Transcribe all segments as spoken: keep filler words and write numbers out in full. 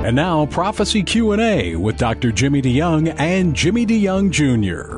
And now, Prophecy Q and A with Doctor Jimmy DeYoung and Jimmy DeYoung Junior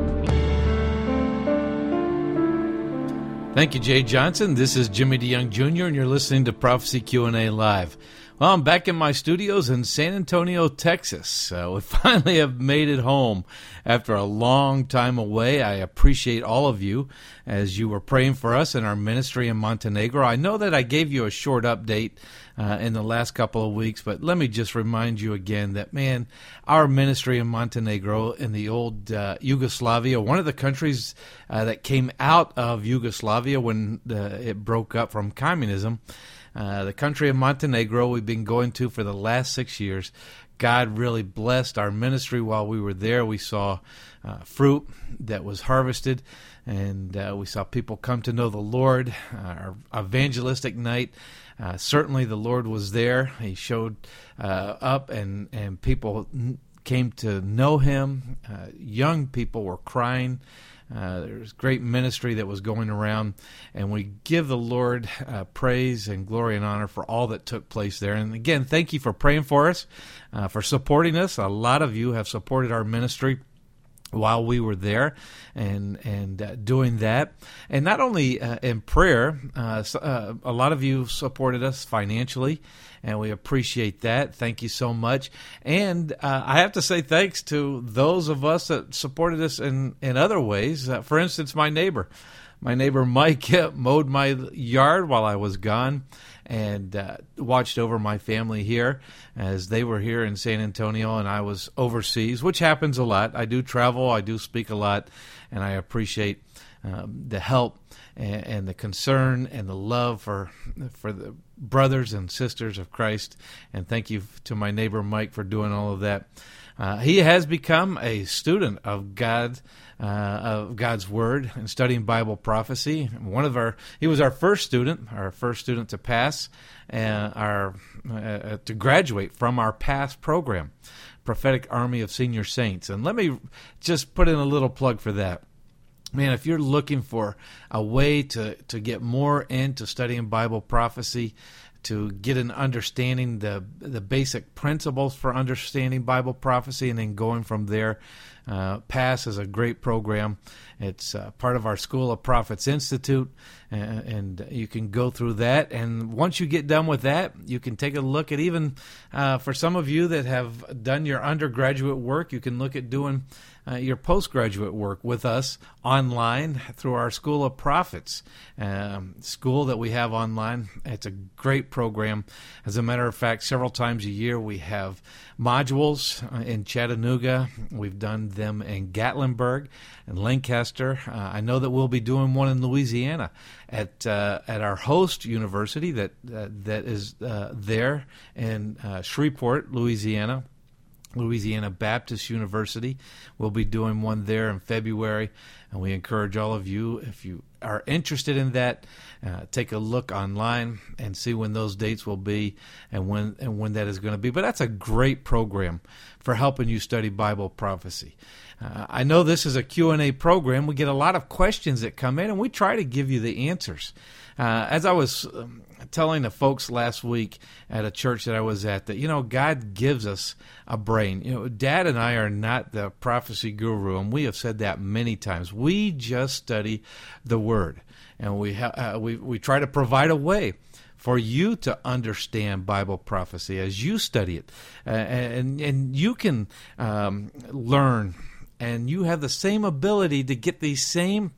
Thank you, Jay Johnson. This is Jimmy DeYoung Junior, and you're listening to Prophecy Q and A Live. Well, I'm back in my studios in San Antonio, Texas. Uh, we finally have made it home after a long time away. I appreciate all of you as you were praying for us in our ministry in Montenegro. I know that I gave you a short update uh, in the last couple of weeks, but let me just remind you again that, man, our ministry in Montenegro, in the old uh, Yugoslavia, one of the countries uh, that came out of Yugoslavia when uh, it broke up from communism, Uh, the country of Montenegro we've been going to for the last six years. God really blessed our ministry while we were there. We saw uh, fruit that was harvested, and uh, we saw people come to know the Lord. Uh, our evangelistic night, uh, certainly the Lord was there. He showed uh, up, and, and people came to know Him. Uh, young people were crying. Uh, there was great ministry that was going around, and we give the Lord uh, praise and glory and honor for all that took place there. And again, thank you for praying for us, uh, for supporting us. A lot of you have supported our ministry while we were there, and and uh, doing that, and not only uh, in prayer. Uh, so, uh, a lot of you supported us financially, and we appreciate that. Thank you so much. And uh, I have to say thanks to those of us that supported us in in other ways. Uh, for instance, my neighbor, my neighbor Mike mowed my yard while I was gone, and uh, watched over my family here as they were here in San Antonio and I was overseas, which happens a lot. I do travel, I do speak a lot, and I appreciate um, the help and, and the concern and the love for for the brothers and sisters of Christ. And thank you to my neighbor Mike for doing all of that. Uh, he has become a student of God, uh, of God's Word, and studying Bible prophecy. One of our, he was our first student, our first student to pass, uh, our uh, to graduate from our past program, Prophetic Army of Senior Saints. And let me just put in a little plug for that. Man, if you're looking for a way to to get more into studying Bible prophecy, to get an understanding, the the basic principles for understanding Bible prophecy, and then going from there. Uh, PASS is a great program. It's uh, part of our School of Prophets Institute, and, and you can go through that. And once you get done with that, you can take a look at even, uh, for some of you that have done your undergraduate work, you can look at doing uh, your postgraduate work with us online through our School of Prophets um, school that we have online. It's a great program. As a matter of fact, several times a year we have modules uh, in Chattanooga. We've done them in Gatlinburg and Lancaster. Uh, I know that we'll be doing one in Louisiana at uh, at our host university that uh, that is uh, there in uh, Shreveport, Louisiana. Louisiana Baptist University. We'll be doing one there in February, and we encourage all of you, if you are interested in that, uh, take a look online and see when those dates will be and when and when that is going to be. But that's a great program for helping you study Bible prophecy. Uh, I know this is a Q and A program. We get a lot of questions that come in, and we try to give you the answers. Uh, as I was um, telling the folks last week at a church that I was at, that, you know, God gives us a brain. You know, Dad and I are not the prophecy guru, and we have said that many times. We just study the Word, and we ha- uh, we we try to provide a way for you to understand Bible prophecy as you study it, uh, and and you can um, learn, and you have the same ability to get these same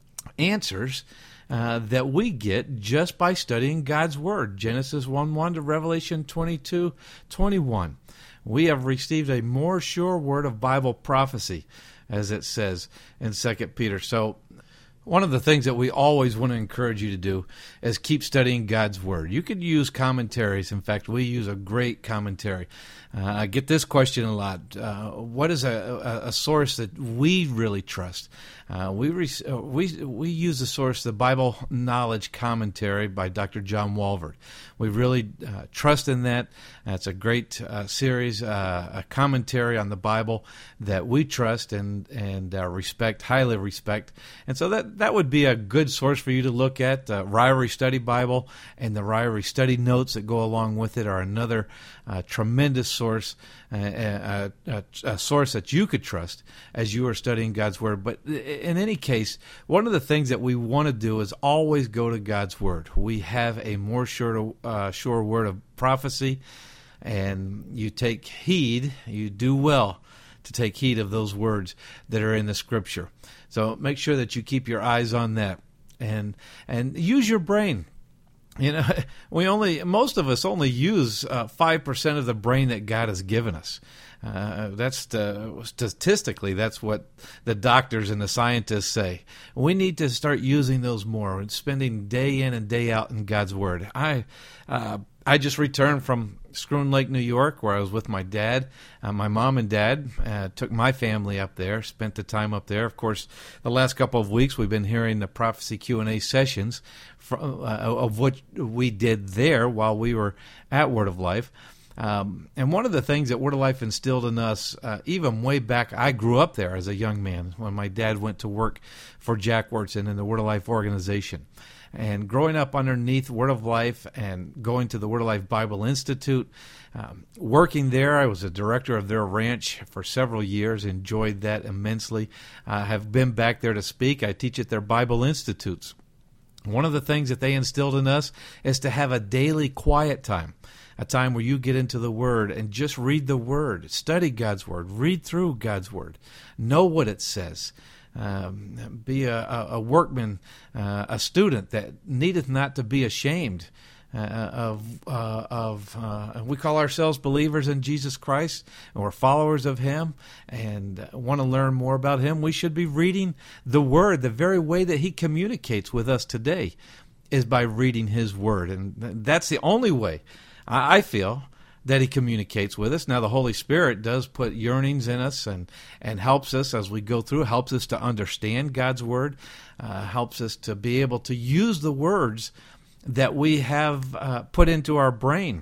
answers Uh, that we get just by studying God's Word, Genesis one one to Revelation twenty-two twenty-one. We have received a more sure word of Bible prophecy, as it says in Second Peter. So one of the things that we always want to encourage you to do is keep studying God's Word. You could use commentaries. In fact, we use a great commentary. Uh, I get this question a lot. Uh, what is a, a, a source that we really trust? Uh, we, re- uh, we we use the source, the Bible Knowledge Commentary by Doctor John Walvoord. We really uh, trust in that. It's a great uh, series, uh, a commentary on the Bible that we trust and and uh, respect, highly respect. And so that that would be a good source for you to look at. The Ryrie Study Bible and the Ryrie Study Notes that go along with it are another uh, tremendous source, uh, a, a, a source that you could trust as you are studying God's Word. But in any case, one of the things that we want to do is always go to God's Word. We have a more sure, uh, sure word of prophecy, and you take heed, you do well to take heed of those words that are in the Scripture. So make sure that you keep your eyes on that, and and use your brain. You know, we only most of us only use uh, five percent of the brain that God has given us. Uh, that's the, statistically, that's what the doctors and the scientists say. We need to start using those more and spending day in and day out in God's Word. I uh, I just returned from Schroon Lake, New York, where I was with my dad. Uh, my mom and dad uh, took my family up there, spent the time up there. Of course, the last couple of weeks we've been hearing the Prophecy Q and A sessions from, uh, of what we did there while we were at Word of Life. Um, and one of the things that Word of Life instilled in us, uh, even way back, I grew up there as a young man when my dad went to work for Jack Wyrtzen in the Word of Life organization. And growing up underneath Word of Life and going to the Word of Life Bible Institute, um, working there, I was a director of their ranch for several years, enjoyed that immensely. I uh, have been back there to speak. I teach at their Bible Institutes. One of the things that they instilled in us is to have a daily quiet time. A time where you get into the Word and just read the Word, study God's Word, read through God's Word, know what it says. Um, be a, a workman, uh, a student that needeth not to be ashamed uh, of, uh, of uh, we call ourselves believers in Jesus Christ, and we're followers of Him, and want to learn more about Him. We should be reading the Word the very way that He communicates with us today is by reading His Word, and that's the only way I feel that He communicates with us. Now, the Holy Spirit does put yearnings in us and, and helps us as we go through, helps us to understand God's Word, uh, helps us to be able to use the words that we have uh, put into our brain.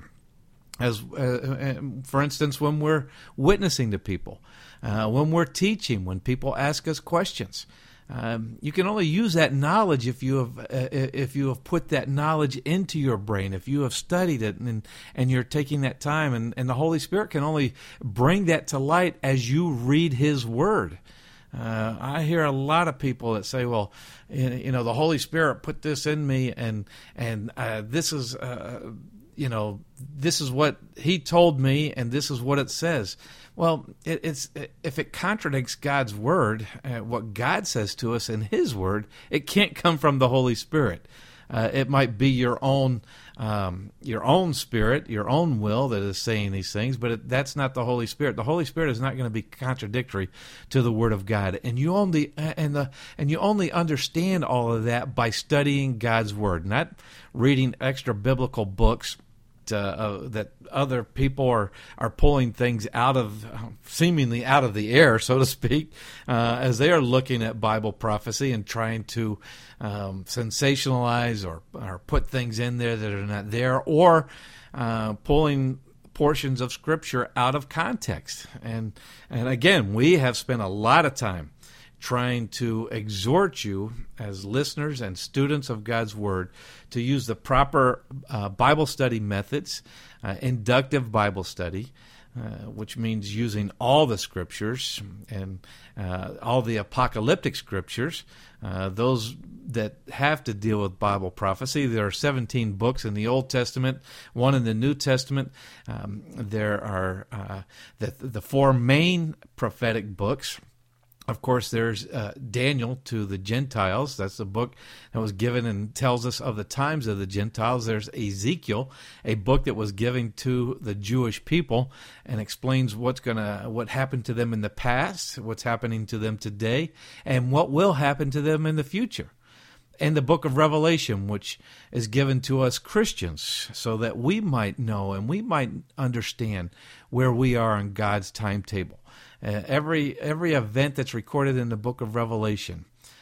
As uh, for instance, when we're witnessing to people, uh, when we're teaching, when people ask us questions. Um, you can only use that knowledge if you have uh, if you have put that knowledge into your brain, if you have studied it, and and you're taking that time, and, and the Holy Spirit can only bring that to light as you read His Word. Uh, I hear a lot of people that say, "Well, you know, the Holy Spirit put this in me, and and uh, this is." Uh, you know, this is what He told me, and this is what it says. Well, it, it's if it contradicts God's Word, uh, what God says to us in His Word, it can't come from the Holy Spirit. Uh, it might be your own um, your own spirit, your own will that is saying these things, but it, that's not the Holy Spirit. The Holy Spirit is not going to be contradictory to the Word of God, and you only and the and you only understand all of that by studying God's Word, not reading extra biblical books. Uh, uh, that other people are, are pulling things out of, seemingly out of the air, so to speak, uh, as they are looking at Bible prophecy and trying to um, sensationalize or, or put things in there that are not there, or uh, pulling portions of Scripture out of context. And and again, we have spent a lot of time trying to exhort you as listeners and students of God's Word to use the proper uh, Bible study methods, uh, inductive Bible study, uh, which means using all the Scriptures and uh, all the apocalyptic Scriptures, uh, those that have to deal with Bible prophecy. There are seventeen books in the Old Testament, one in the New Testament. Um, there are uh, the, the four main prophetic books. Of course, there's uh, Daniel to the Gentiles. That's the book that was given and tells us of the times of the Gentiles. There's Ezekiel, a book that was given to the Jewish people and explains what's gonna what happened to them in the past, what's happening to them today, and what will happen to them in the future. And the book of Revelation, which is given to us Christians so that we might know and we might understand where we are in God's timetable. Uh, every every event that's recorded in the book of Revelation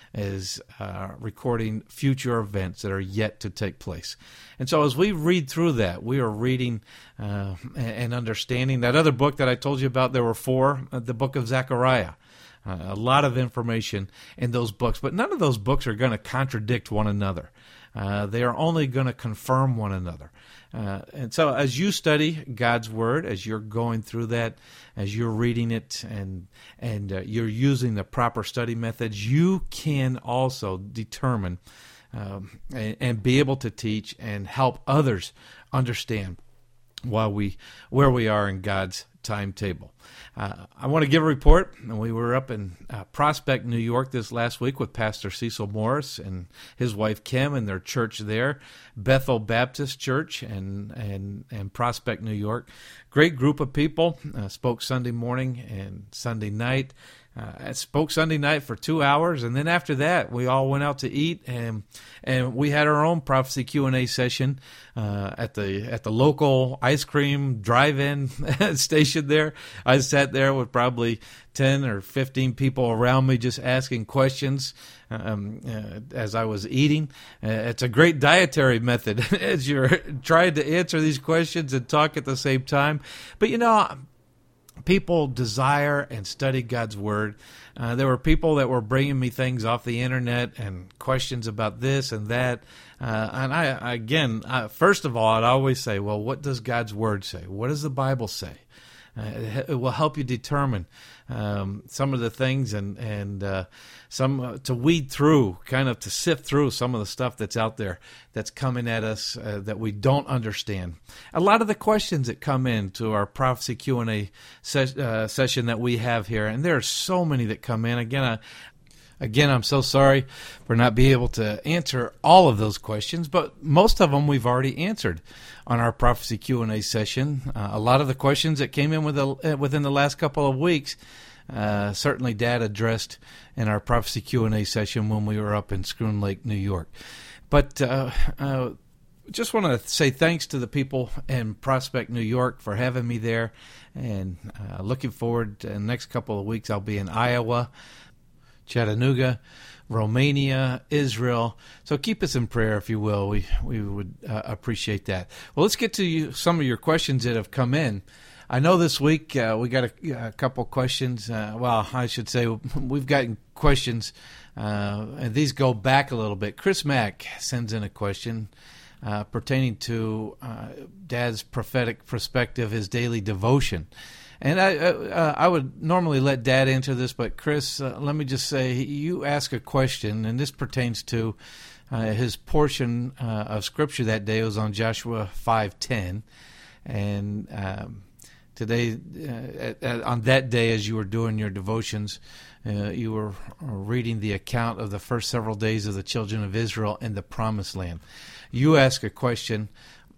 is uh, recording future events that are yet to take place. And so as we read through that, we are reading uh, and understanding. That other book that I told you about, there were four, uh, the book of Zechariah. Uh, a lot of information in those books, but none of those books are going to contradict one another. Uh, they are only going to confirm one another. Uh, and so as you study God's Word, as you're going through that, as you're reading it, and and uh, you're using the proper study methods, you can also determine um, and, and be able to teach and help others understand while we where we are in God's timetable. Uh, I want to give a report. We were up in uh, Prospect, New York this last week with Pastor Cecil Morris and his wife Kim and their church there, Bethel Baptist Church and and, and Prospect, New York. Great group of people. Uh, spoke Sunday morning and Sunday night. Uh, I spoke Sunday night for two hours, and then after that, we all went out to eat, and and we had our own prophecy Q and A session uh, at the at the local ice cream drive-in station there. I sat there with probably ten or fifteen people around me, just asking questions um, uh, as I was eating. Uh, it's a great dietary method as you're trying to answer these questions and talk at the same time. But you know, people desire and study God's Word. Uh, there were people that were bringing me things off the internet and questions about this and that. Uh, and I, again, I, first of all, I'd always say, well, what does God's Word say? What does the Bible say? Uh, it will help you determine um, some of the things and and uh, some uh, to weed through, kind of to sift through some of the stuff that's out there that's coming at us uh, that we don't understand. A lot of the questions that come in to our prophecy Q and A ses- uh, session that we have here, and there are so many that come in. Again, I, Again, I'm so sorry for not being able to answer all of those questions, but most of them we've already answered on our Prophecy Q and A session. Uh, a lot of the questions that came in with the, within the last couple of weeks, uh, certainly Dad addressed in our Prophecy Q and A session when we were up in Schroon Lake, New York. But uh, uh, just want to say thanks to the people in Prospect, New York for having me there, and uh, looking forward to the next couple of weeks. I'll be in Iowa, Chattanooga, Romania, Israel. So keep us in prayer, if you will. We we would uh, appreciate that. Well, let's get to you, some of your questions that have come in. I know this week uh, we got a, a couple questions. Uh, well, I should say we've gotten questions, uh, and these go back a little bit. Chris Mack sends in a question uh, pertaining to uh, Dad's prophetic perspective, his daily devotion. And I uh, I would normally let Dad answer this, but Chris, uh, let me just say, you ask a question, and this pertains to uh, his portion uh, of Scripture that day. It was on Joshua five ten, and um, today, uh, at, at, on that day, as you were doing your devotions, uh, you were reading the account of the first several days of the children of Israel in the Promised Land. You ask a question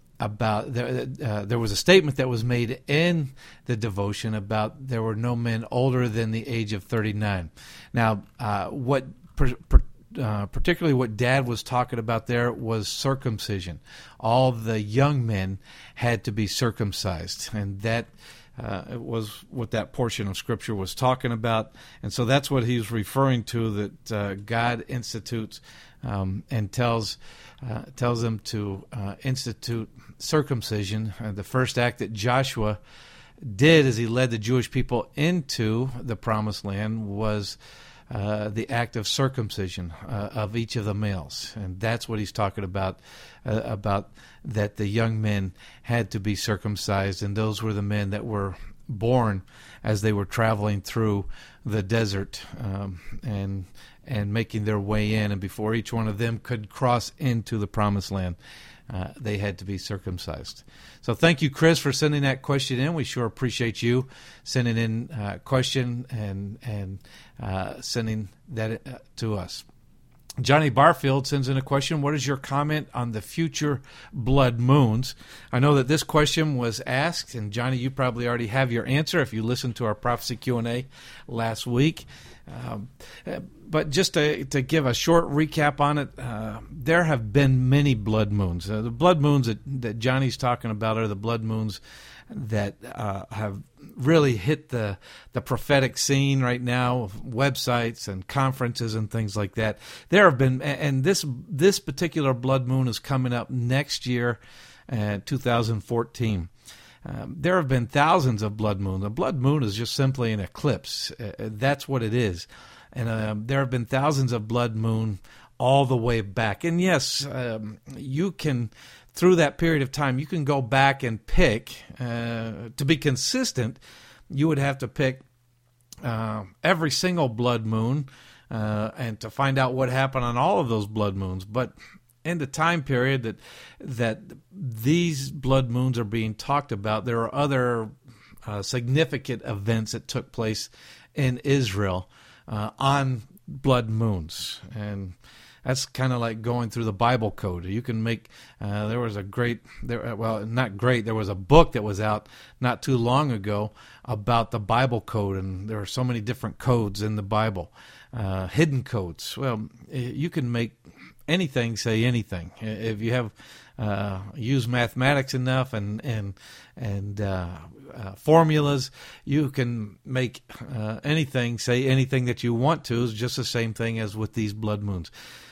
about there, uh, there was a statement that was made in the devotion about there were no men older than the age of thirty-nine. Now, uh, what per, per, uh, particularly what Dad was talking about there was circumcision. All the young men had to be circumcised, and that uh, was what that portion of Scripture was talking about. And so that's what he's referring to, that uh, God institutes um, and tells uh, tells them to uh, institute circumcision. Uh, the first act that Joshua did as he led the Jewish people into the Promised Land was uh, the act of circumcision uh, of each of the males. And that's what he's talking about, uh, about that the young men had to be circumcised, and those were the men that were born as they were traveling through the desert um, and and making their way in. And before each one of them could cross into the Promised Land, Uh, they had to be circumcised. So thank you, Chris, for sending that question in. We sure appreciate you sending in a uh, question and and uh, sending that uh, to us. Johnny Barfield sends in a question. What is your comment on the future blood moons? I know that this question was asked, and Johnny, you probably already have your answer if you listened to our Prophecy Q and A last week. Um, but just to, to give a short recap on it, uh, there have been many blood moons. Uh, the blood moons that, that Johnny's talking about are the blood moons that uh, have really hit the the prophetic scene right now, websites and conferences and things like that. There have been, and this this particular blood moon is coming up next year, uh, two thousand fourteen. Um, there have been thousands of blood moons. A blood moon is just simply an eclipse. Uh, that's what it is. And uh, there have been thousands of blood moon all the way back. And yes, um, you can, through that period of time, you can go back and pick. Uh, to be consistent, you would have to pick uh, every single blood moon uh, and to find out what happened on all of those blood moons. But in the time period that that these blood moons are being talked about, there are other uh, significant events that took place in Israel uh, on blood moons. And that's kind of like going through the Bible code. You can make, uh, there was a great, there, well, not great, there was a book that was out not too long ago about the Bible code, and there are so many different codes in the Bible, uh, hidden codes. Well, you can make anything say anything. If you have uh, use mathematics enough and and and uh, uh, formulas, you can make uh, anything say anything that you want to. It's just the same thing as with these blood moons.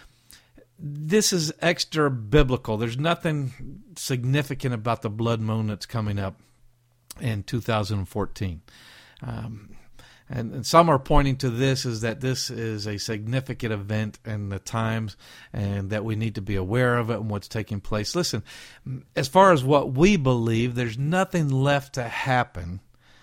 This is extra biblical. There's nothing significant about the blood moon that's coming up in two thousand fourteen. Um, And, and some are pointing to this as that this is a significant event in the times and that we need to be aware of it and what's taking place. Listen, as far as what we believe, there's nothing left to happen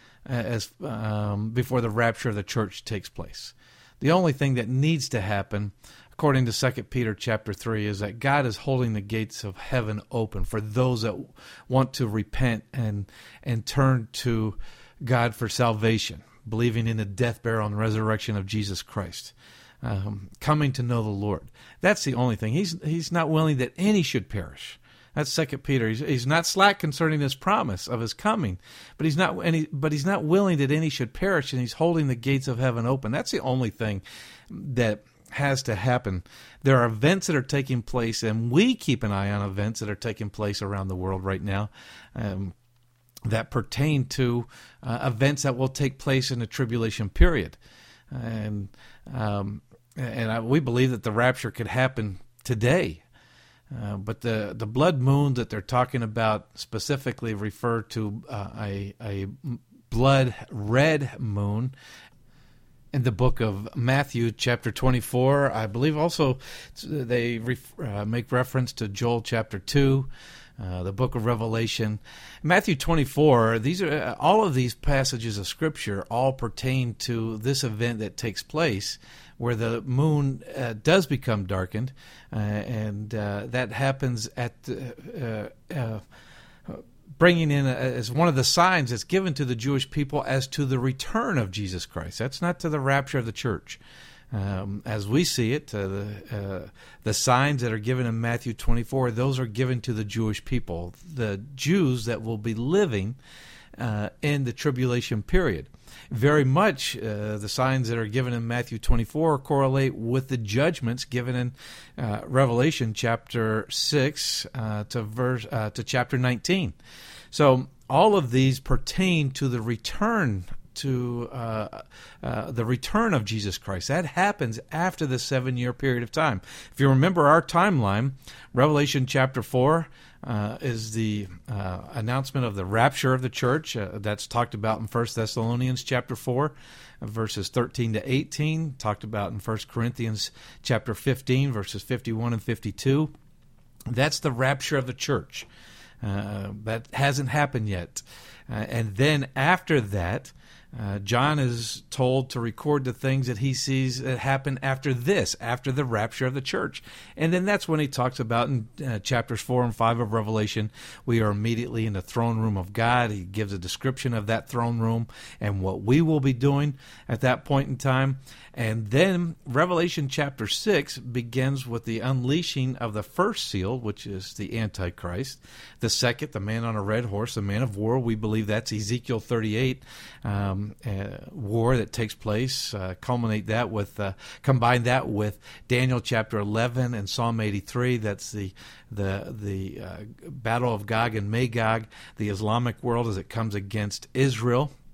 as um, before the rapture of the church takes place. The only thing that needs to happen, according to Second Peter chapter three, is that God is holding the gates of heaven open for those that want to repent and and turn to God for salvation, believing in the death, burial, and resurrection of Jesus Christ, um, coming to know the Lord. That's the only thing. He's he's not willing that any should perish. That's Second Peter. He's, he's not slack concerning his promise of his coming, but he's not any. But he's not willing that any should perish, and he's holding the gates of heaven open. That's the only thing that has to happen. There are events that are taking place, and we keep an eye on events that are taking place around the world right now. Um, that pertain to uh, events that will take place in the tribulation period. And um, and I, we believe that the rapture could happen today. Uh, but the, the blood moon that they're talking about specifically refer to uh, a, a blood red moon in the book of Matthew, chapter twenty-four. I believe also they ref, uh, make reference to Joel chapter two. Uh, the book of Revelation, Matthew twenty-four. These are uh, all of these passages of Scripture all pertain to this event that takes place, where the moon uh, does become darkened, uh, and uh, that happens at uh, uh, bringing in a, as one of the signs that's given to the Jewish people as to the return of Jesus Christ. That's not to the rapture of the church. Um, as we see it, uh, the, uh, the signs that are given in Matthew twenty-four, those are given to the Jewish people, the Jews that will be living uh, in the tribulation period. Very much uh, the signs that are given in Matthew twenty-four correlate with the judgments given in uh, Revelation chapter six uh, to verse uh, to chapter nineteen. So all of these pertain to the return to uh, uh, the return of Jesus Christ. That happens after the seven-year period of time. If you remember our timeline, Revelation chapter four uh, is the uh, announcement of the rapture of the church. Uh, that's talked about in First Thessalonians chapter four, verses thirteen to eighteen, talked about in First Corinthians chapter fifteen, verses fifty-one and fifty-two. That's the rapture of the church. Uh, that hasn't happened yet. Uh, and then after that, Uh, John is told to record the things that he sees that happen after this, after the rapture of the church. And then that's when he talks about in uh, chapters four and five of Revelation, we are immediately in the throne room of God. He gives a description of that throne room and what we will be doing at that point in time. And then Revelation chapter six begins with the unleashing of the first seal, which is the Antichrist. The second, the man on a red horse, the man of war. We believe that's Ezekiel thirty-eight. Um, Uh, war that takes place, uh, culminate that with, uh, combine that with Daniel chapter eleven and Psalm eighty-three. That's the the the uh, battle of Gog and Magog, the Islamic world as it comes against Israel.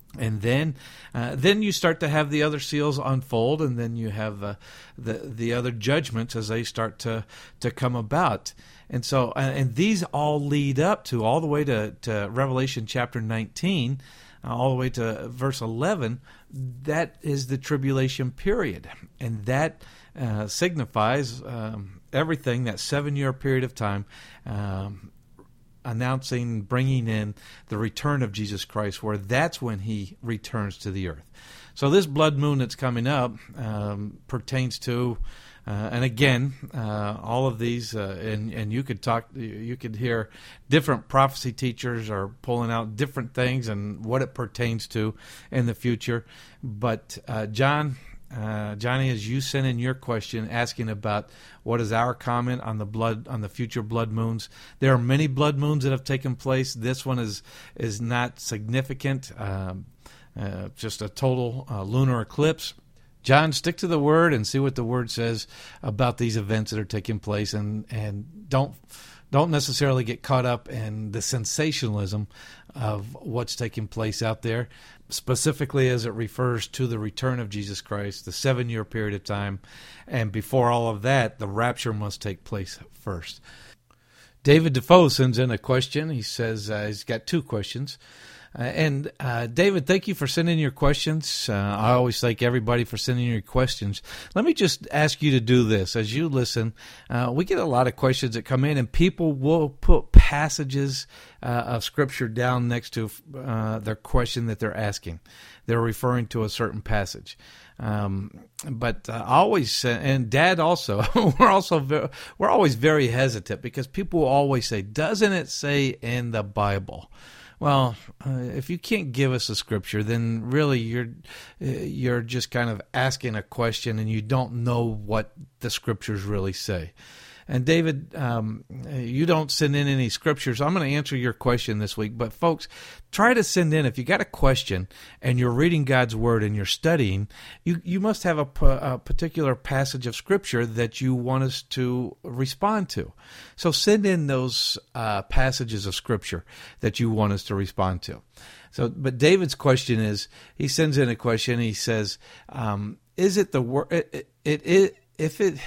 And then, uh, then you start to have the other seals unfold, and then you have uh, the the other judgments as they start to to come about. And so, uh, and these all lead up to all the way to, to Revelation chapter nineteen, uh, all the way to verse eleven. That is the tribulation period, and that uh, signifies um, everything, that seven-year period of time. Um, announcing, bringing in the return of Jesus Christ, where that's when he returns to the earth. So this blood moon that's coming up um, pertains to, uh, and again, uh, all of these, uh, and and you could talk, you could hear different prophecy teachers are pulling out different things and what it pertains to in the future. But uh, John. Uh, Johnny, as you sent in your question asking about what is our comment on the blood on the future blood moons, there are many blood moons that have taken place. This one is is not significant, um, uh, just a total uh, lunar eclipse. John, stick to the Word and see what the Word says about these events that are taking place, and and don't don't necessarily get caught up in the sensationalism of what's taking place out there, specifically as it refers to the return of Jesus Christ, the seven-year period of time. And before all of that, the rapture must take place first. David Defoe sends in a question. He says uh, he's got two questions. Uh, and uh, David, thank you for sending your questions. Uh, I always thank everybody for sending your questions. Let me just ask you to do this. As you listen, uh, we get a lot of questions that come in, and people will put passages uh, of Scripture down next to uh, their question that they're asking. They're referring to a certain passage. Um, but uh, always, uh, and Dad also, we're also very, we're always very hesitant because people always say, "Doesn't it say in the Bible?" Well, uh, if you can't give us a scripture, then really you're you're just kind of asking a question and you don't know what the scriptures really say. And David, um, you don't send in any scriptures. I'm going to answer your question this week. But folks, try to send in, if you got a question and you're reading God's Word and you're studying, you, you must have a, a particular passage of scripture that you want us to respond to. So send in those uh, passages of scripture that you want us to respond to. So, but David's question is, he sends in a question. He says, um, "Is it the word? It, it, it if it."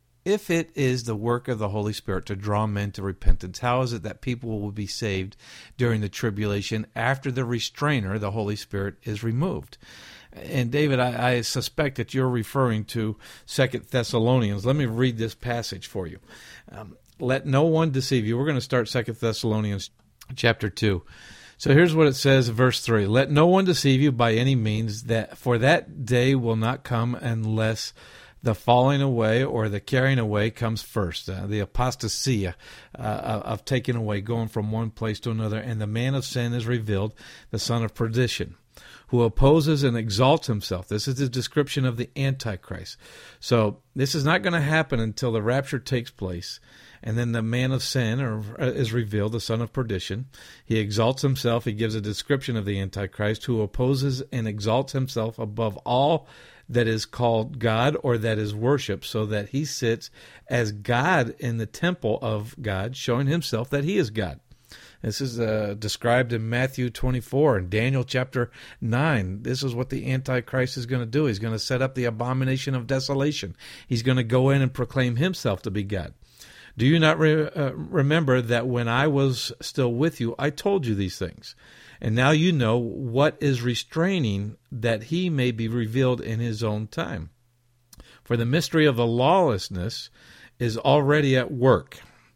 If it is the work of the Holy Spirit to draw men to repentance, how is it that people will be saved during the tribulation after the restrainer, the Holy Spirit, is removed?" And David, I, I suspect that you're referring to Second Thessalonians. Let me read this passage for you. Um, Let no one deceive you. We're going to start Second Thessalonians chapter two. So here's what it says, verse three. "Let no one deceive you by any means, that for that day will not come unless the falling away or the carrying away comes first," uh, the apostasia uh, of taking away, going from one place to another. "And the man of sin is revealed, the son of perdition, who opposes and exalts himself." This is the description of the Antichrist. So this is not going to happen until the rapture takes place. And then the man of sin or, uh, is revealed, the son of perdition. He exalts himself. He gives a description of the Antichrist, who opposes and exalts himself above all that is called God or that is worshipped, so that he sits as God in the temple of God, showing himself that he is God. This is uh, described in Matthew twenty-four and Daniel chapter nine. This is what the Antichrist is going to do. He's going to set up the abomination of desolation. He's going to go in and proclaim himself to be God. "Do you not re- uh, remember that when I was still with you, I told you these things? And now you know what is restraining, that he may be revealed in his own time. For the mystery of the lawlessness is already at work.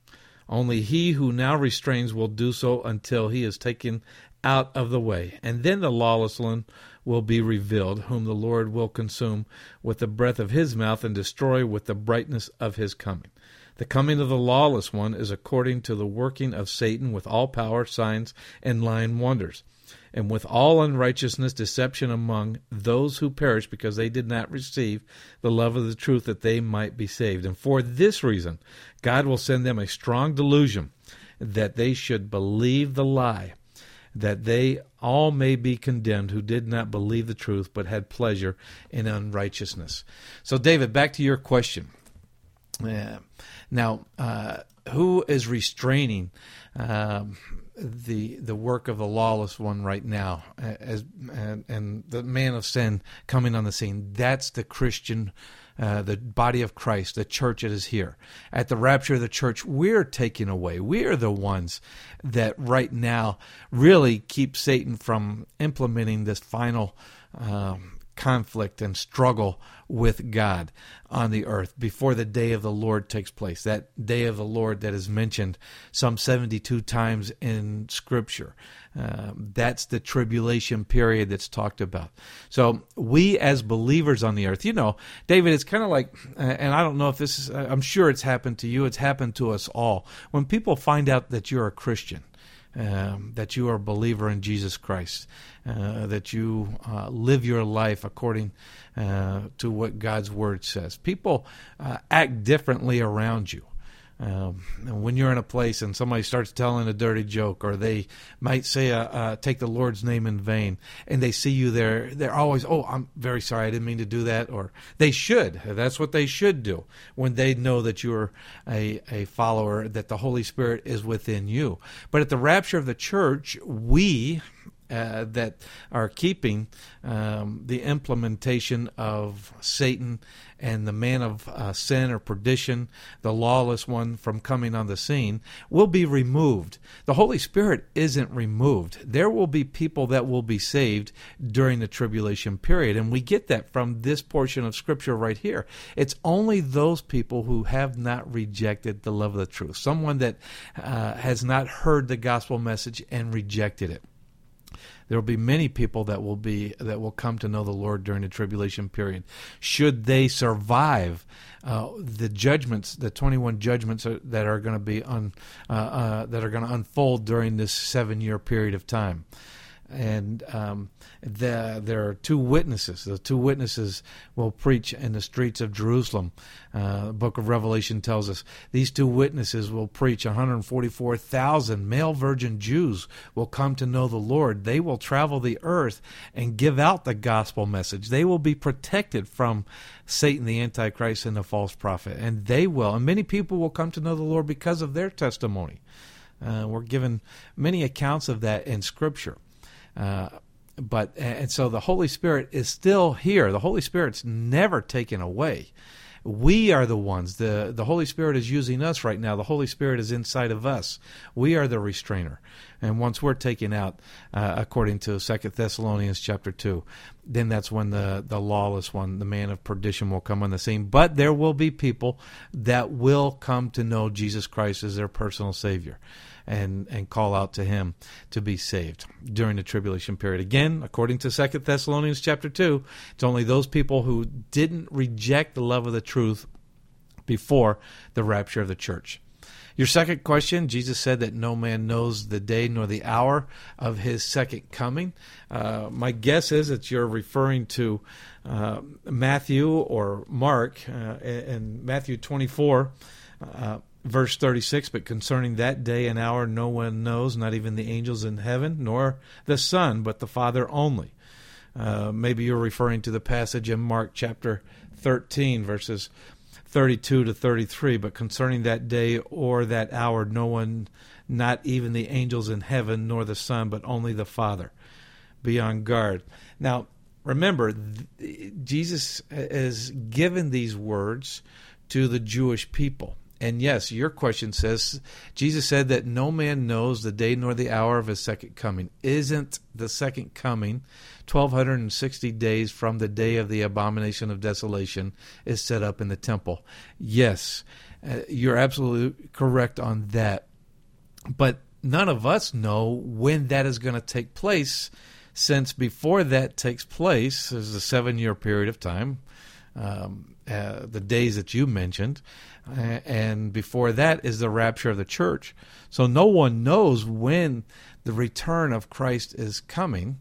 Only he who now restrains will do so until he is taken out of the way. And then the lawless one will be revealed, whom the Lord will consume with the breath of his mouth and destroy with the brightness of his coming. The coming of the lawless one is according to the working of Satan with all power, signs, and lying wonders, and with all unrighteousness, deception among those who perish, because they did not receive the love of the truth, that they might be saved. And for this reason, God will send them a strong delusion, that they should believe the lie, that they all may be condemned who did not believe the truth, but had pleasure in unrighteousness." So, David, back to your question. Uh, now, uh, who is restraining? Um, the the work of the lawless one right now, as and, and the man of sin coming on the scene. That's the Christian, uh, the body of Christ, the church that is here. At the rapture of the church, we're taken away. We are the ones that right now really keep Satan from implementing this final um, conflict and struggle with God on the earth before the day of the Lord takes place. That day of the Lord that is mentioned some seventy-two times in Scripture. Uh, that's the tribulation period that's talked about. So we as believers on the earth, you know, David, it's kind of like, and I don't know if this is, I'm sure it's happened to you, it's happened to us all. When people find out that you're a Christian, Um, that you are a believer in Jesus Christ, uh, that you uh, live your life according uh, to what God's Word says. People uh, act differently around you. Um, and when you're in a place and somebody starts telling a dirty joke, or they might say, uh, uh, take the Lord's name in vain, and they see you there, they're always, oh, I'm very sorry, I didn't mean to do that. Or they should. That's what they should do when they know that you're a, a follower, that the Holy Spirit is within you. But at the rapture of the church, we Uh, that are keeping um, the implementation of Satan and the man of uh, sin or perdition, the lawless one, from coming on the scene, will be removed. The Holy Spirit isn't removed. There will be people that will be saved during the tribulation period, and we get that from this portion of Scripture right here. It's only those people who have not rejected the love of the truth, someone that uh, has not heard the gospel message and rejected it. There will be many people that will be that will come to know the Lord during the tribulation period. Should they survive uh, the judgments, the twenty-one judgments that are going to be un, uh, uh, that are going to unfold during this seven-year period of time. And um, the, there are two witnesses. The two witnesses will preach in the streets of Jerusalem. Uh, the book of Revelation tells us these two witnesses will preach. one hundred forty-four thousand male virgin Jews will come to know the Lord. They will travel the earth and give out the gospel message. They will be protected from Satan, the Antichrist, and the false prophet. And they will. And many people will come to know the Lord because of their testimony. Uh, we're given many accounts of that in Scripture. Uh, but and so the Holy Spirit is still here. The Holy Spirit's never taken away. We are the ones. The, the Holy Spirit is using us right now. The Holy Spirit is inside of us. We are the restrainer. And once we're taken out, uh, according to Second Thessalonians chapter two, then that's when the, the lawless one, the man of perdition, will come on the scene. But there will be people that will come to know Jesus Christ as their personal Savior, and and call out to Him to be saved during the tribulation period. Again, according to Second Thessalonians chapter two, it's only those people who didn't reject the love of the truth before the rapture of the church. Your second question, Jesus said that no man knows the day nor the hour of His second coming. Uh, my guess is that you're referring to uh, Matthew or Mark, uh, in Matthew twenty-four, uh, verse thirty-six, but concerning that day and hour no one knows, not even the angels in heaven, nor the Son, but the Father only. Uh, maybe you're referring to the passage in Mark chapter thirteen, verses thirty-two to thirty-three, but concerning that day or that hour no one, not even the angels in heaven, nor the Son, but only the Father. Be on guard. Now, remember, th- Jesus has given these words to the Jewish people. And yes, your question says, Jesus said that no man knows the day nor the hour of His second coming. Isn't the second coming twelve sixty days from the day of the abomination of desolation is set up in the temple? Yes, uh, you're absolutely correct on that. But none of us know when that is going to take place, since before that takes place, there's a seven-year period of time, um, uh, the days that you mentioned, uh, and before that is the rapture of the church. So no one knows when the return of Christ is coming,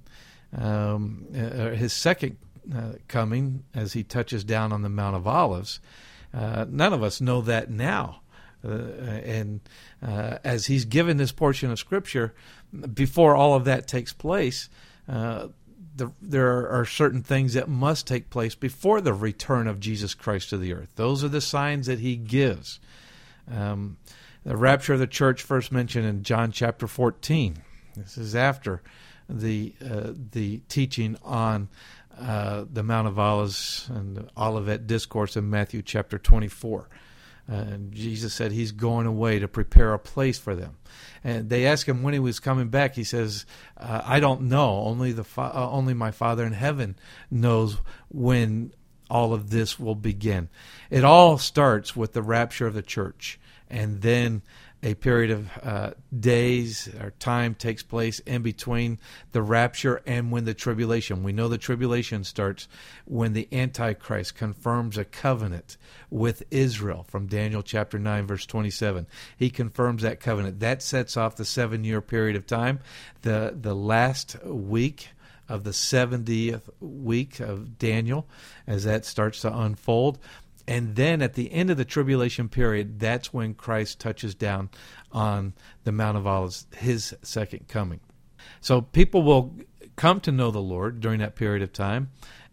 um, uh, His second uh, coming, as He touches down on the Mount of Olives. Uh, none of us know that now. Uh, and uh, as He's given this portion of Scripture, before all of that takes place, uh, the, there are certain things that must take place before the return of Jesus Christ to the earth. Those are the signs that He gives. Um, The rapture of the church first mentioned in John chapter fourteen. This is after the uh, the teaching on uh, the Mount of Olives and the Olivet Discourse in Matthew chapter twenty-four. Uh, and Jesus said he's going away to prepare a place for them. And they asked him when he was coming back. He says, uh, I don't know. Only the fa- uh, only my Father in heaven knows when all of this will begin. It all starts with the rapture of the church. And then a period of uh, days or time takes place in between the rapture and when the tribulation. We know the tribulation starts when the Antichrist confirms a covenant with Israel from Daniel chapter nine, verse twenty-seven. He confirms that covenant. That sets off the seven-year period of time. The, the last week of the seventieth week of Daniel, as that starts to unfold. And then at the end of the tribulation period, that's when Christ touches down on the Mount of Olives, his second coming. So people will come to know the Lord during that period of time.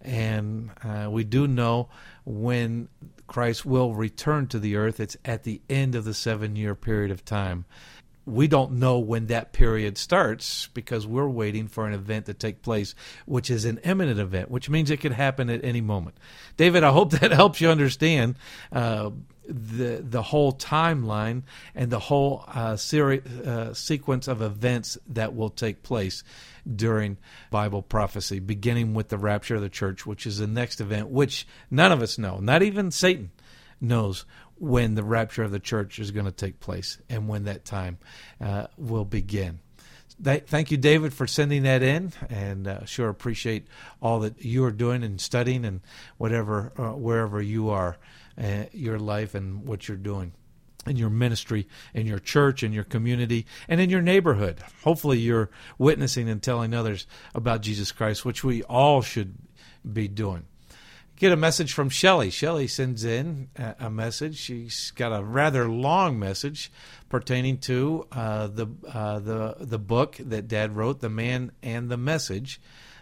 And uh, we do know when Christ will return to the earth, it's at the end of the seven-year period of time. We don't know when that period starts because we're waiting for an event to take place, which is an imminent event, which means it could happen at any moment. David, I hope that helps you understand uh, the the whole timeline and the whole uh, seri- uh, sequence of events that will take place during Bible prophecy, beginning with the rapture of the church, which is the next event, which none of us know, not even Satan knows when the rapture of the church is going to take place and when that time uh, will begin. Th- thank you, David, for sending that in, and uh, sure appreciate all that you are doing and studying and whatever, uh, wherever you are, uh, your life and what you're doing in your ministry, in your church, in your community, and in your neighborhood. Hopefully you're witnessing and telling others about Jesus Christ, which we all should be doing. Get a message from Shelley. Shelley sends in a message. She's got a rather long message pertaining to uh, the uh, the the book that Dad wrote, The Man and the Message,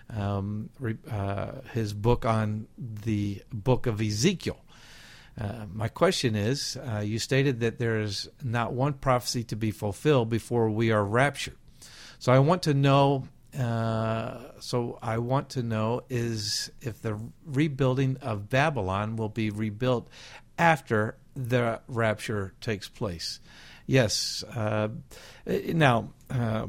um, uh, his book on the book of Ezekiel. Uh, my question is, uh, you stated that there is not one prophecy to be fulfilled before we are raptured. So I want to know. Uh, so I want to know is if the rebuilding of Babylon will be rebuilt after the rapture takes place. Yes. Uh, now, uh,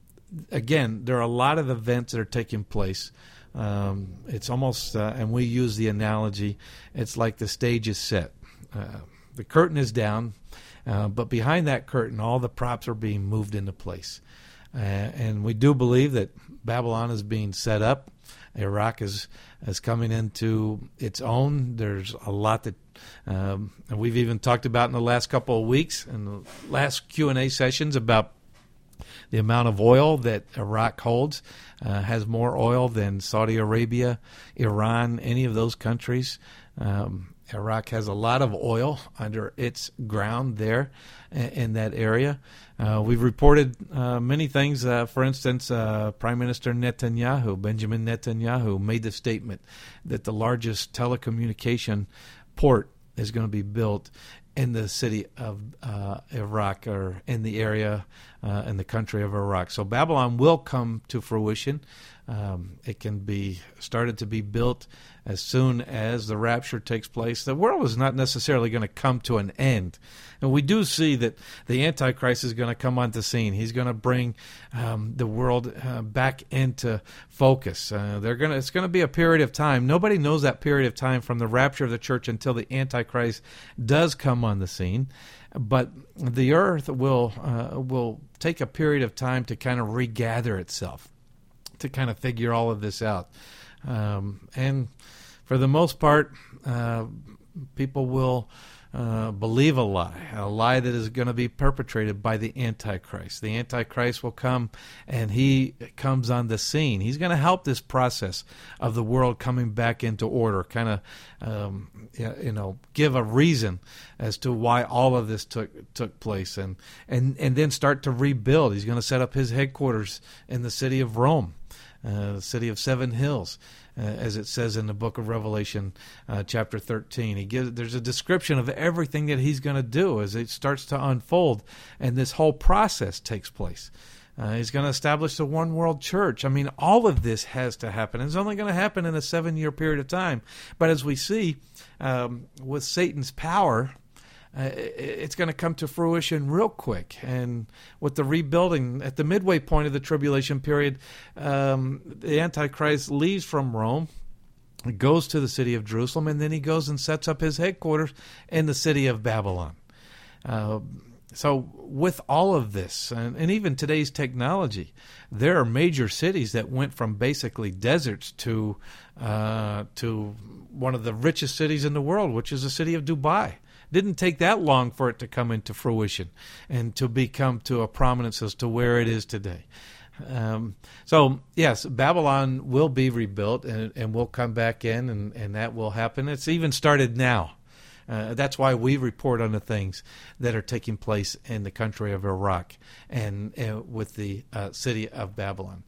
again, there are a lot of events that are taking place. Um, it's almost, uh, and we use the analogy, it's like the stage is set. Uh, the curtain is down, uh, but behind that curtain, all the props are being moved into place. Uh, and we do believe that Babylon is being set up. Iraq is is coming into its own. There's a lot that um, and we've even talked about in the last couple of weeks in the last Q and A sessions about the amount of oil that Iraq holds. Uh, has more oil than Saudi Arabia, Iran, any of those countries. Um, Iraq has a lot of oil under its ground there in that area. Uh, we've reported uh, many things. Uh, for instance, uh, Prime Minister Netanyahu, Benjamin Netanyahu, made the statement that the largest telecommunication port is going to be built in the city of uh, Iraq, or in the area, uh, in the country of Iraq. So Babylon will come to fruition. Um, it can be started to be built as soon as the rapture takes place. The world is not necessarily going to come to an end. And we do see that the Antichrist is going to come onto the scene. He's going to bring um, the world uh, back into focus. Uh, they're going to, it's going to be a period of time. Nobody knows that period of time from the rapture of the church until the Antichrist does come on the scene. But the earth will uh, will take a period of time to kind of regather itself, to kind of figure all of this out. Um, and for the most part, uh, people will uh, believe a lie, a lie that is going to be perpetrated by the Antichrist. The Antichrist will come, and he comes on the scene. He's going to help this process of the world coming back into order, kind of, um, you know, give a reason as to why all of this took took place, and and and then start to rebuild. He's going to set up his headquarters in the city of Rome. uh, the city of seven hills, uh, as it says in the book of Revelation, uh, chapter thirteen. He gives there's a description of everything that he's going to do as it starts to unfold, and this whole process takes place. Uh, he's going to establish the one world church. I mean, all of this has to happen. It's only going to happen in a seven-year period of time. But as we see um, with Satan's power, uh, it's going to come to fruition real quick. And with the rebuilding at the midway point of the tribulation period, um, the Antichrist leaves from Rome, goes to the city of Jerusalem, and then he goes and sets up his headquarters in the city of Babylon. Uh, So with all of this, and, and even today's technology, there are major cities that went from basically deserts to uh, to one of the richest cities in the world, which is the city of Dubai. Didn't take that long for it to come into fruition and to become to a prominence as to where it is today. Um, so, yes, Babylon will be rebuilt and, and will come back in, and, and that will happen. It's even started now. Uh, that's why we report on the things that are taking place in the country of Iraq and uh, with the uh, city of Babylon.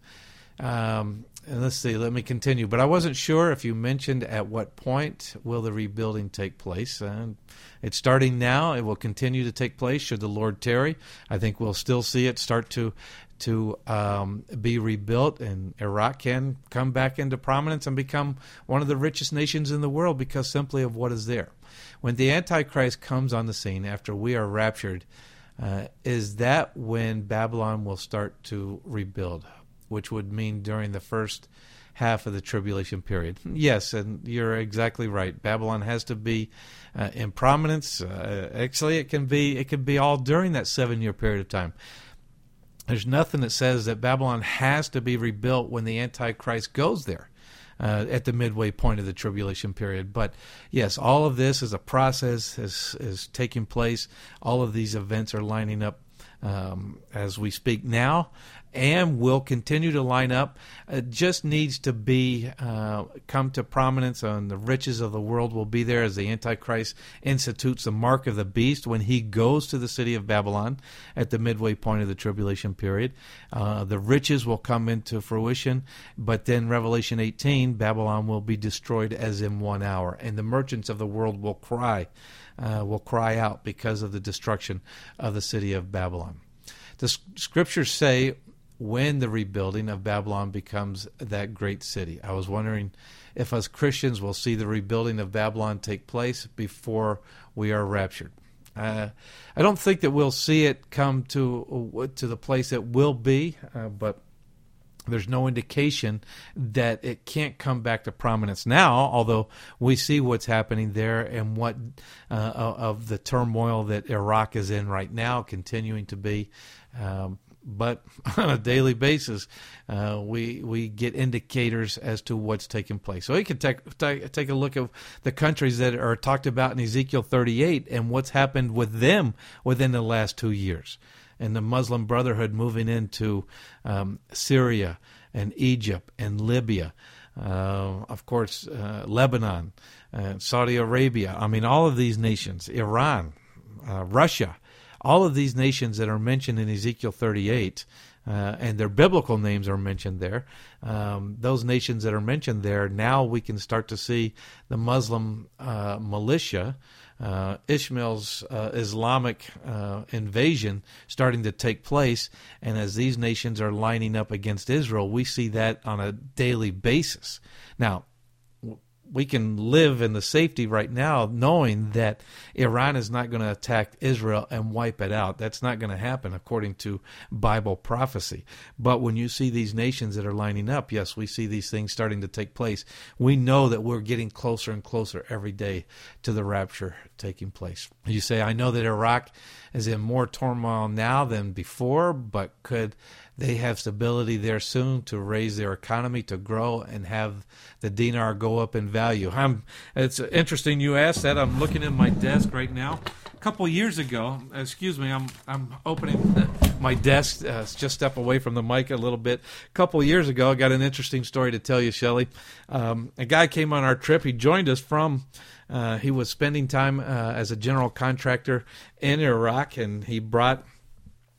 Um, and let's see, let me continue. But I wasn't sure if you mentioned at what point will the rebuilding take place. Uh, it's starting now. It will continue to take place should the Lord tarry. I think we'll still see it start to to um, be rebuilt, and Iraq can come back into prominence and become one of the richest nations in the world because simply of what is there. When the Antichrist comes on the scene after we are raptured, uh, is that when Babylon will start to rebuild, which would mean during the first half of the tribulation period? Yes, and you're exactly right. Babylon has to be uh, in prominence. Uh, actually, it can be it can be all during that seven-year period of time. There's nothing that says that Babylon has to be rebuilt when the Antichrist goes there uh, at the midway point of the tribulation period. But yes, all of this is a process, is, is taking place. All of these events are lining up um, as we speak now, and will continue to line up. It just needs to be uh, come to prominence, and the riches of the world will be there as the Antichrist institutes the mark of the beast when he goes to the city of Babylon at the midway point of the tribulation period. Uh, the riches will come into fruition, but then Revelation eighteen, Babylon will be destroyed as in one hour, and the merchants of the world will cry, uh, will cry out because of the destruction of the city of Babylon. The scriptures say when the rebuilding of Babylon becomes that great city. I was wondering if as Christians we'll see the rebuilding of Babylon take place before we are raptured. Uh, I don't think that we'll see it come to to the place it will be, uh, but there's no indication that it can't come back to prominence now, although we see what's happening there and what uh, of the turmoil that Iraq is in right now, continuing to be. Um, But on a daily basis, uh, we we get indicators as to what's taking place. So we can take, take take a look at the countries that are talked about in Ezekiel thirty-eight and what's happened with them within the last two years. And the Muslim Brotherhood moving into um, Syria and Egypt and Libya, uh, of course, uh, Lebanon, uh, Saudi Arabia. I mean, all of these nations, Iran, uh, Russia. All of these nations that are mentioned in Ezekiel thirty-eight, uh, and their biblical names are mentioned there, um, those nations that are mentioned there, now we can start to see the Muslim uh, militia, uh, Ishmael's uh, Islamic uh, invasion starting to take place, and as these nations are lining up against Israel, we see that on a daily basis. Now, we can live in the safety right now knowing that Iran is not going to attack Israel and wipe it out. That's not going to happen according to Bible prophecy. But when you see these nations that are lining up, yes, we see these things starting to take place. We know that we're getting closer and closer every day to the rapture taking place. You say, I know that Iraq is in more turmoil now than before, but could they have stability there soon to raise their economy, to grow, and have the dinar go up in value? I'm, it's interesting you asked that. I'm looking at my desk right now. A couple years ago, excuse me, I'm I'm opening my desk, uh, just step away from the mic a little bit. A couple years ago, I got an interesting story to tell you, Shelley. Um, a guy came on our trip. He joined us from, uh, he was spending time uh, as a general contractor in Iraq, and he brought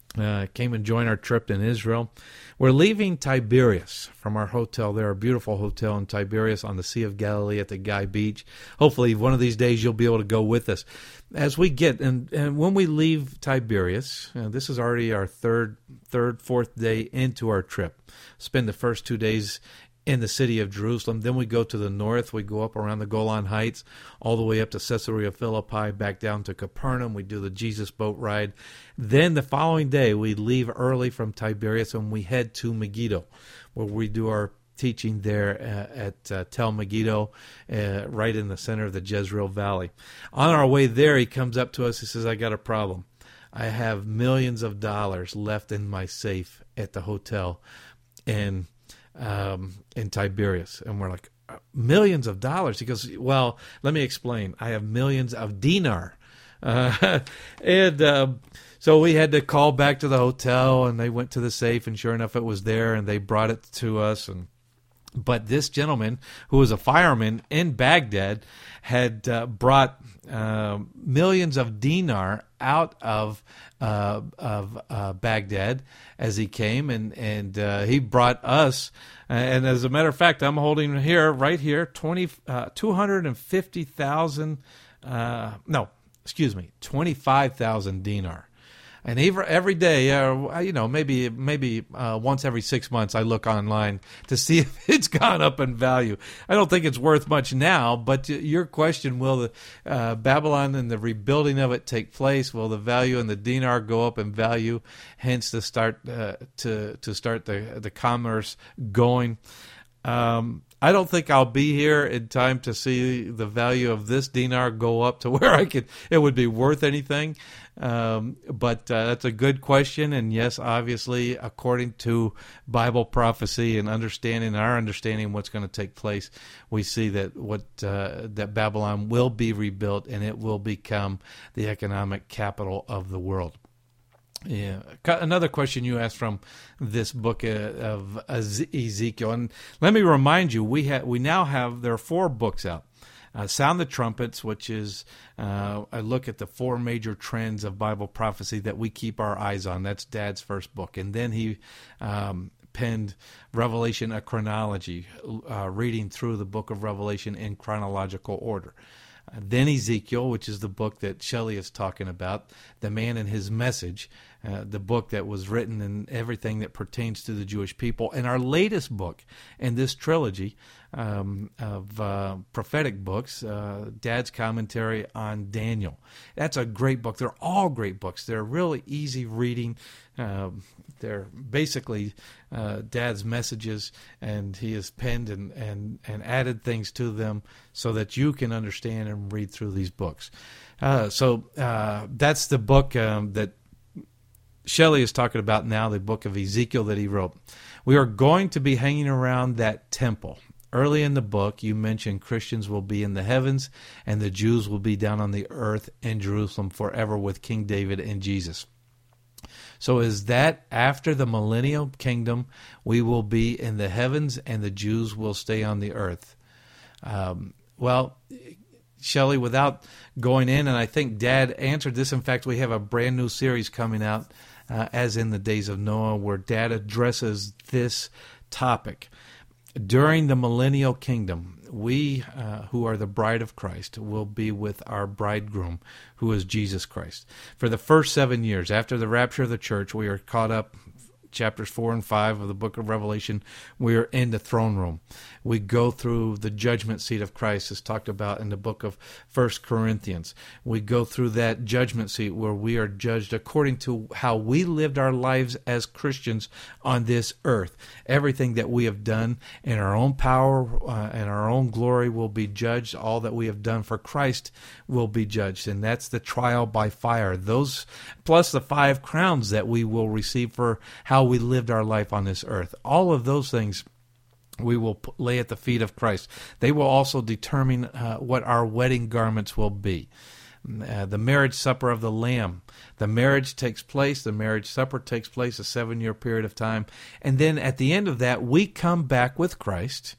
uh, came and joined our trip in Israel. We're leaving Tiberias from our hotel there, a beautiful hotel in Tiberias on the Sea of Galilee at the Guy Beach. Hopefully one of these days you'll be able to go with us. As we get, and, and when we leave Tiberias, uh, this is already our third, third, fourth day into our trip. Spend the first two days in the city of Jerusalem. Then we go to the north. We go up around the Golan Heights, all the way up to Caesarea Philippi, back down to Capernaum. We do the Jesus boat ride. Then the following day, we leave early from Tiberias and we head to Megiddo, where we do our teaching there uh, at uh, Tel Megiddo, uh, right in the center of the Jezreel Valley. On our way there, he comes up to us. He says, I got a problem. I have millions of dollars left in my safe at the hotel in, um, in Tiberias. And we're like, millions of dollars? He goes, well, let me explain. I have millions of dinar. Uh, and uh, so we had to call back to the hotel, and they went to the safe, and sure enough, it was there, and they brought it to us. And But this gentleman, who was a fireman in Baghdad, had uh, brought uh, millions of dinar out of uh, of uh, Baghdad as he came, and and uh, he brought us. And as a matter of fact, I'm holding here, right here, twenty uh, two hundred and fifty thousand. Uh, no, excuse me, twenty five thousand dinar. And every, every day, uh, you know, maybe maybe uh, once every six months, I look online to see if it's gone up in value. I don't think it's worth much now, but your question, will the uh, Babylon and the rebuilding of it take place? Will the value in the dinar go up in value, hence to start uh, to to start the the commerce going? Um, I don't think I'll be here in time to see the value of this dinar go up to where I could it would be worth anything. Um, but uh, that's a good question, and yes, obviously, according to Bible prophecy and understanding our understanding of what's going to take place, we see that what uh, that Babylon will be rebuilt, and it will become the economic capital of the world. Yeah. Another question you asked from this book of Ezekiel, and let me remind you, we have we now have there are four books out. Uh, Sound the Trumpets, which is uh, a look at the four major trends of Bible prophecy that we keep our eyes on. That's Dad's first book, and then he um, penned Revelation, a chronology, uh, reading through the book of Revelation in chronological order. Uh, then Ezekiel, which is the book that Shelley is talking about, The Man and His Message, uh, the book that was written and everything that pertains to the Jewish people. And our latest book in this trilogy um, of uh, prophetic books, uh, Dad's commentary on Daniel. That's a great book. They're all great books. They're really easy reading. Uh, they're basically uh, Dad's messages, and he has penned and, and, and added things to them so that you can understand and read through these books. Uh, so uh, that's the book um, that Shelley is talking about now, the book of Ezekiel that he wrote. We are going to be hanging around that temple. Early in the book, you mentioned Christians will be in the heavens and the Jews will be down on the earth in Jerusalem forever with King David and Jesus. So is that after the millennial kingdom, we will be in the heavens and the Jews will stay on the earth? Um, well, Shelley, without going in, and I think Dad answered this. In fact, we have a brand new series coming out, uh, as in the days of Noah, where Dad addresses this topic. During the millennial kingdom, we uh, who are the bride of Christ will be with our bridegroom, who is Jesus Christ. For the first seven years, after the rapture of the church, we are caught up. Chapters four and five of the book of Revelation, we are in the throne room. We go through the judgment seat of Christ, as talked about in the book of First Corinthians. We go through that judgment seat where we are judged according to how we lived our lives as Christians on this earth. Everything that we have done in our own power uh, and our own glory will be judged. All that we have done for Christ will be judged, and that's the trial by fire. Those plus the five crowns that we will receive for how we lived our life on this earth. All of those things we will lay at the feet of Christ. They will also determine uh, what our wedding garments will be. Uh, the marriage supper of the Lamb. The marriage takes place. The marriage supper takes place a seven-year period of time. And then at the end of that, we come back with Christ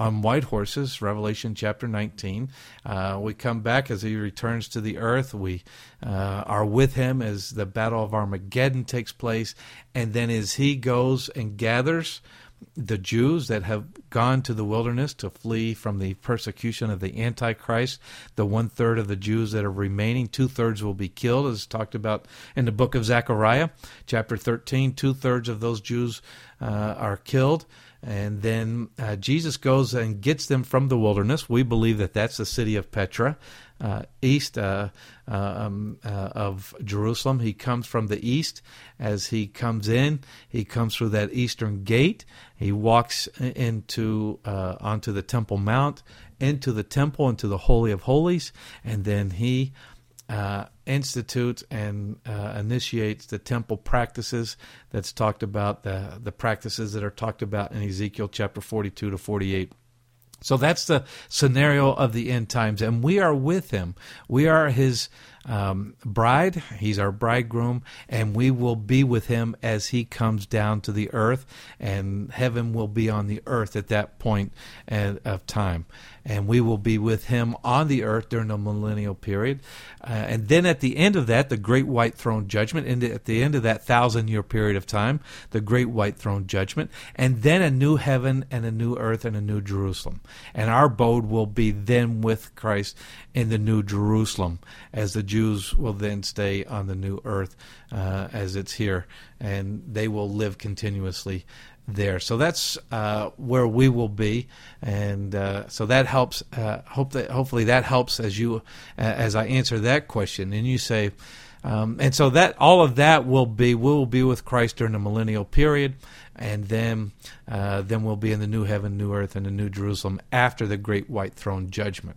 on white horses, Revelation chapter nineteen. Uh, we come back as he returns to the earth. We uh, are with him as the battle of Armageddon takes place. And then as he goes and gathers the Jews that have gone to the wilderness to flee from the persecution of the Antichrist, the one-third of the Jews that are remaining, two-thirds will be killed, as talked about in the book of Zechariah, chapter thirteen. Two-thirds of those Jews uh, are killed. And then uh, Jesus goes and gets them from the wilderness. We believe that that's the city of Petra, uh, east uh, uh, um, uh, of Jerusalem. He comes from the east. As he comes in, he comes through that eastern gate. He walks into uh, onto the Temple Mount, into the temple, into the Holy of Holies, and then he Uh, institutes and uh, initiates the temple practices that's talked about, the the practices that are talked about in Ezekiel chapter forty-two to forty-eight. So that's the scenario of the end times, and we are with him. We are his um, bride. He's our bridegroom, and we will be with him as he comes down to the earth, and heaven will be on the earth at that point of time. And we will be with him on the earth during the millennial period. Uh, and then at the end of that, the great white throne judgment. And at the end of that thousand-year period of time, the great white throne judgment. And then a new heaven and a new earth and a new Jerusalem. And our abode will be then with Christ in the new Jerusalem, as the Jews will then stay on the new earth uh, as it's here. And they will live continuously there. So that's uh, where we will be, and uh, so that helps. Uh, hope that hopefully that helps as you uh, as I answer that question. And you say, um, and so that all of that will be we will be with Christ during the millennial period, and then uh, then we'll be in the new heaven, new earth, and the new Jerusalem after the great white throne judgment.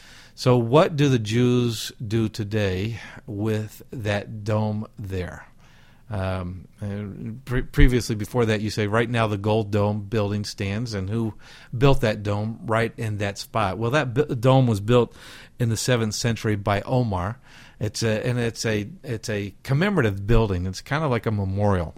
So what do the Jews do today with that dome there? Um, pre- previously, before that, you say, right now the Gold Dome building stands, and who built that dome right in that spot? Well, that b- dome was built in the seventh century by Omar. It's a, and it's a, it's a commemorative building. It's kind of like a memorial.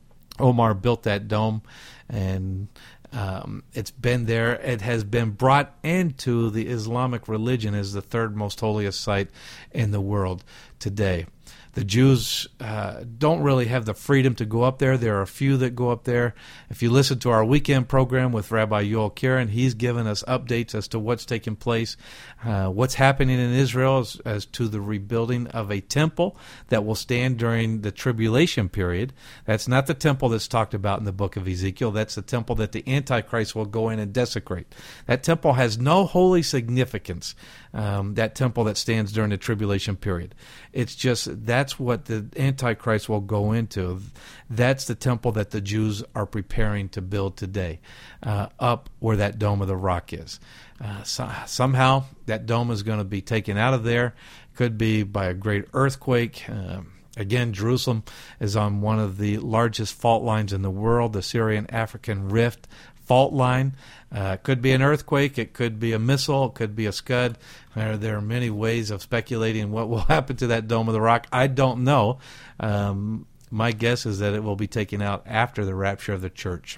Omar built that dome, and um, it's been there. It has been brought into the Islamic religion as the third most holiest site in the world today. The Jews uh, don't really have the freedom to go up there. There are a few that go up there. If you listen to our weekend program with Rabbi Yoel Karen, he's given us updates as to what's taking place, uh, what's happening in Israel as, as to the rebuilding of a temple that will stand during the tribulation period. That's not the temple that's talked about in the book of Ezekiel. That's the temple that the Antichrist will go in and desecrate. That temple has no holy significance, um, that temple that stands during the tribulation period. It's just that That's what the Antichrist will go into. That's the temple that the Jews are preparing to build today, uh, up where that Dome of the Rock is. Uh, so, somehow that dome is going to be taken out of there. Could be by a great earthquake. Uh, again, Jerusalem is on one of the largest fault lines in the world, the Syrian-African Rift fault line. Uh, it could be an earthquake. It could be a missile. It could be a scud. There, there are many ways of speculating what will happen to that Dome of the Rock. I don't know. Um, my guess is that it will be taken out after the rapture of the church.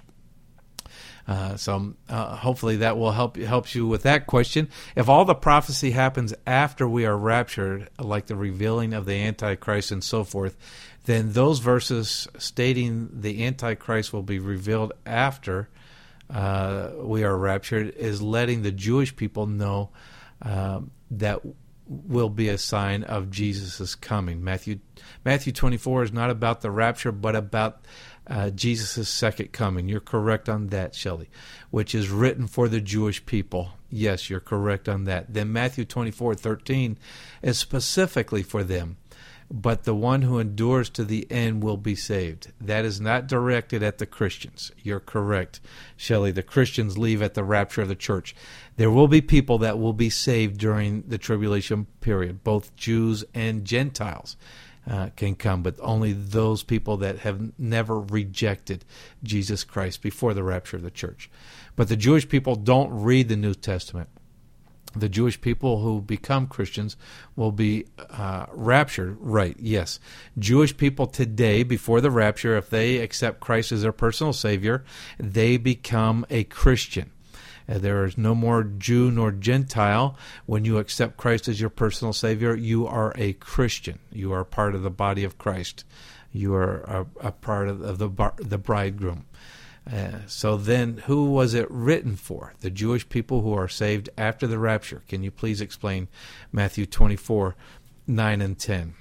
Uh, so uh, hopefully that will help helps you with that question. If all the prophecy happens after we are raptured, like the revealing of the Antichrist and so forth, then those verses stating the Antichrist will be revealed after uh, we are raptured is letting the Jewish people know uh, that will be a sign of Jesus' coming. Matthew Matthew twenty-four is not about the rapture, but about uh, Jesus' second coming. You're correct on that, Shelley, which is written for the Jewish people. Yes, you're correct on that. Then Matthew twenty-four thirteen is specifically for them. But the one who endures to the end will be saved. That is not directed at the Christians. You're correct, Shelley. The Christians leave at the rapture of the church. There will be people that will be saved during the tribulation period. Both Jews and Gentiles uh, can come, but only those people that have never rejected Jesus Christ before the rapture of the church. But the Jewish people don't read the New Testament. The Jewish people who become Christians will be uh, raptured. Right, yes. Jewish people today, before the rapture, if they accept Christ as their personal Savior, they become a Christian. Uh, there is no more Jew nor Gentile. When you accept Christ as your personal Savior, you are a Christian. You are part of the body of Christ. You are a, a part of, of the bar, the bridegroom. Uh, so then, who was it written for? The Jewish people who are saved after the rapture. Can you please explain Matthew twenty-four, nine and ten?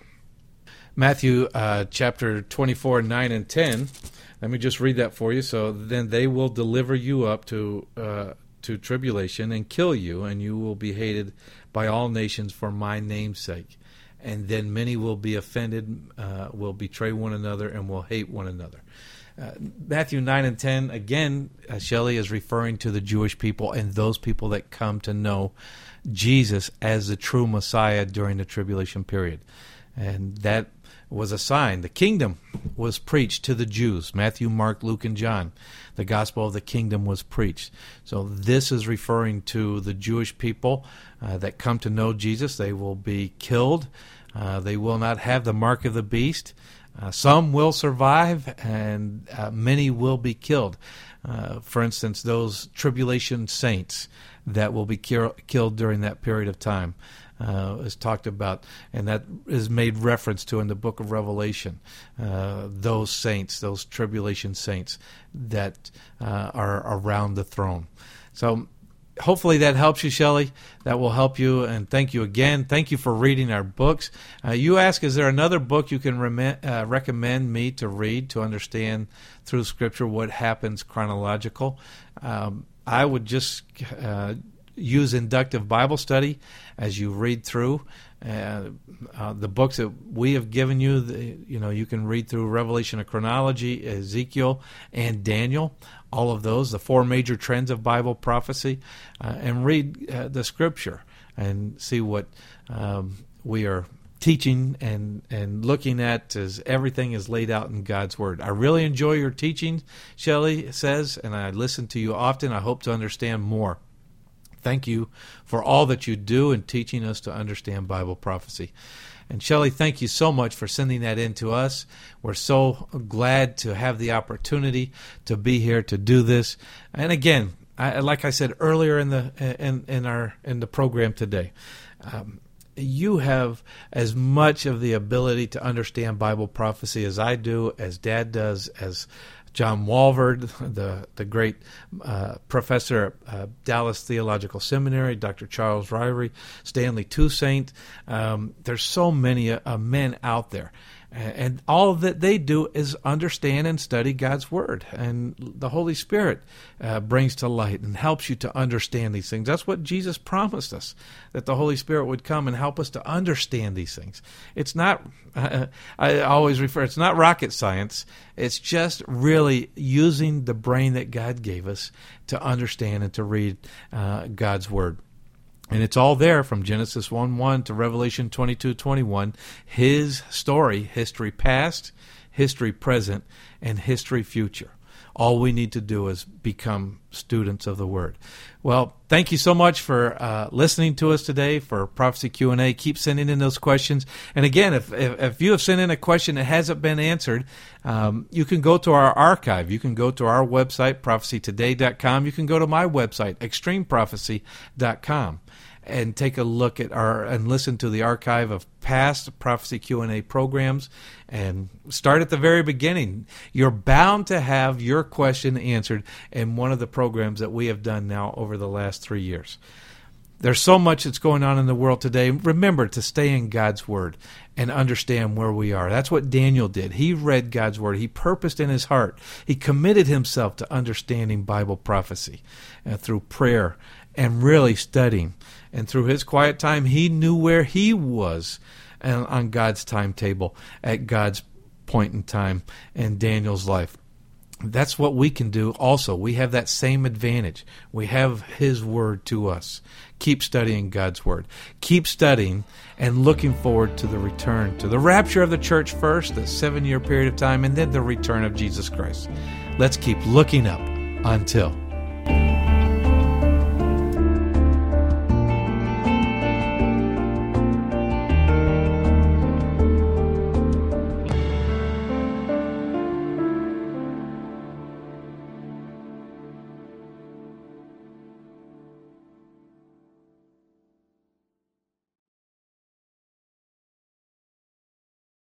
Matthew uh, chapter twenty-four, nine and ten. Let me just read that for you. So then they will deliver you up to uh, to tribulation and kill you, and you will be hated by all nations for my name's sake. And then many will be offended, uh, will betray one another, and will hate one another. Uh, Matthew nine and ten, again, uh, Shelley is referring to the Jewish people and those people that come to know Jesus as the true Messiah during the tribulation period. And that was a sign. The kingdom was preached to the Jews. Matthew, Mark, Luke, and John. The gospel of the kingdom was preached. So this is referring to the Jewish people uh, that come to know Jesus. They will be killed. Uh, they will not have the mark of the beast. Uh, some will survive, and uh, many will be killed. Uh, for instance, those tribulation saints that will be ki- killed during that period of time uh, is talked about, and that is made reference to in the book of Revelation. Uh, those saints, those tribulation saints that uh, are around the throne. So hopefully that helps you, Shelley. That will help you, and thank you again. Thank you for reading our books. Uh, you ask, is there another book you can rem- uh, recommend me to read to understand through Scripture what happens chronological? Um, I would just uh, use inductive Bible study as you read through. Uh, uh, the books that we have given you, the, you know, you can read through Revelation of Chronology, Ezekiel, and Daniel, all of those, the four major trends of Bible prophecy, uh, and read uh, the Scripture and see what um, we are teaching and, and looking at as everything is laid out in God's Word. I really enjoy your teaching, Shelley says, and I listen to you often. I hope to understand more. Thank you for all that you do in teaching us to understand Bible prophecy. And Shelley, thank you so much for sending that in to us. We're so glad to have the opportunity to be here to do this. And again, I, like I said earlier in the in, in our in the program today, um, you have as much of the ability to understand Bible prophecy as I do, as Dad does, as John Walvoord, the the great uh, professor at uh, Dallas Theological Seminary, Doctor Charles Ryrie, Stanley Toussaint. Um, there's so many uh, men out there. And all that they do is understand and study God's Word. And the Holy Spirit uh, brings to light and helps you to understand these things. That's what Jesus promised us, that the Holy Spirit would come and help us to understand these things. It's not, uh, I always refer, it's not rocket science. It's just really using the brain that God gave us to understand and to read uh, God's Word. And it's all there from Genesis one one to Revelation twenty-two twenty-one. His story, history past, history present, and history future. All we need to do is become students of the Word. Well, thank you so much for uh, listening to us today for Prophecy Q and A. Keep sending in those questions. And again, if, if, if you have sent in a question that hasn't been answered, um, you can go to our archive. You can go to our website, prophecy today dot com. You can go to my website, extreme prophecy dot com. And take a look at our and listen to the archive of past Prophecy Q and A programs, and start at the very beginning. You're bound to have your question answered in one of the programs that we have done now over the last three years. There's so much that's going on in the world today. Remember to stay in God's Word and understand where we are. That's what Daniel did. He read God's Word. He purposed in his heart. He committed himself to understanding Bible prophecy uh, through prayer and really studying. And through his quiet time, he knew where he was on God's timetable at God's point in time in Daniel's life. That's what we can do also. We have that same advantage. We have His Word to us. Keep studying God's Word. Keep studying and looking forward to the return, to the rapture of the church first, the seven-year period of time, and then the return of Jesus Christ. Let's keep looking up until